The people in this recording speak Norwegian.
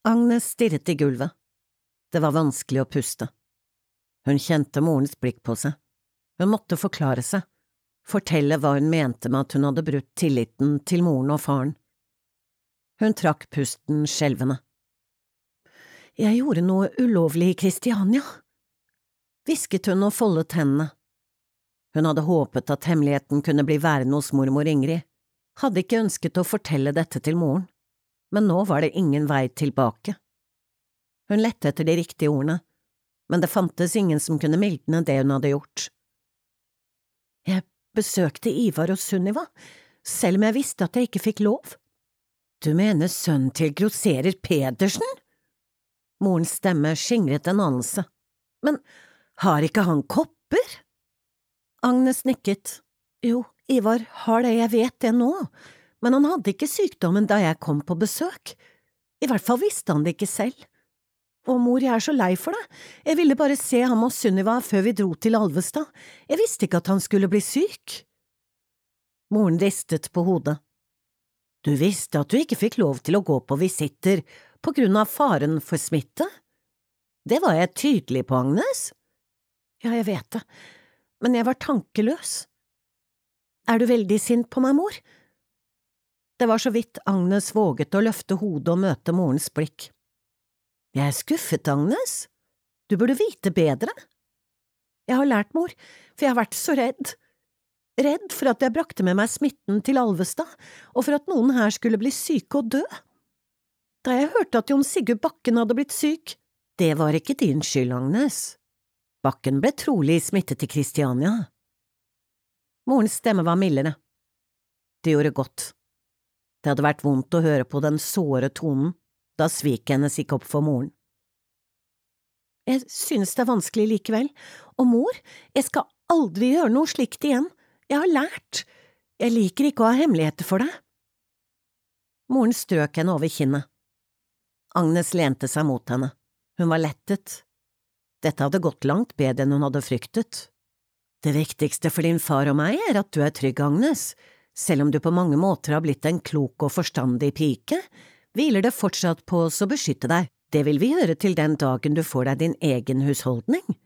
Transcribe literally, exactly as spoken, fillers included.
Agnes stirret i gulvet. Det var vanskelig å puste. Hun kjente morens blikk på seg. Hun måtte forklare seg, fortelle hva hun mente med at hun hadde brutt tilliten til moren og faren. Hun trakk pusten skjelvende. Jeg gjorde noe ulovlig i Kristiania, hvisket hun og foldet hendene. Hun hadde håpet at hemmeligheten kunne bli værende hos mormor Ingrid, hadde ikke ønsket å fortelle dette til moren, men nå var det ingen vei tilbake. Hun lette etter de riktige ordene, men det fantes ingen som kunne mildne det hun hadde gjort. Jeg besøkte Ivar og Sunniva, selv om jeg visste at jeg ikke fikk lov. Du mener sønnen til grosserer Pedersen? Morens stemme skingret en anelse. Men har ikke han kopper? Agnes nikket. Jo, Ivar har det, jeg vet det nå, men han hadde ikke sykdommen da jeg kom på besøk. I hvert fall visste han det ikke selv. Å, mor, jeg er så lei for det. Jeg ville bare se ham og Sunniva før vi dro til Alvestad. Jeg visste ikke at han skulle bli syk. Moren ristet på hodet. Du visste at du ikke fikk lov til å gå på visitter på grunn av faren for smitte? Det var jeg tydelig på, Agnes. Ja, jeg vet det, men jeg var tankeløs. Er du veldig sint på meg, mor? Det var så vidt Agnes våget å løfte hodet og møte morens blikk. Jeg er skuffet, Agnes. Du burde vite bedre. Jeg har lært, mor, for jeg har vært så redd. Redd for at jeg brakte med meg smitten til Alvestad, og for at noen her skulle bli syke og dø. Da jeg hørte at Jon Sigurd Bakken hadde blitt syk, det var ikke din skyld, Agnes. Bakken ble trolig smittet i Kristiania. Morens stemme var mildere. Det gjorde godt. Det hadde vært vondt å høre på den såre tonen, da sviket hennes gikk opp for moren. Jeg synes det er vanskelig likevel, og mor, jeg skal aldri gjøre noe slikt igjen. Jeg har lært. Jeg liker ikke å ha hemmeligheter for deg. Moren strøk henne over kinnet. Agnes lente seg mot henne. Hun var lettet. Dette hadde gått langt bedre enn hun hadde fryktet. Det viktigste for din far og meg er at du er trygg, Agnes. Selv om du på mange måter har blitt en klok og forstandig pike, hviler det fortsatt på oss å beskytte deg. Det vil vi gjøre til den dagen du får deg din egen husholdning.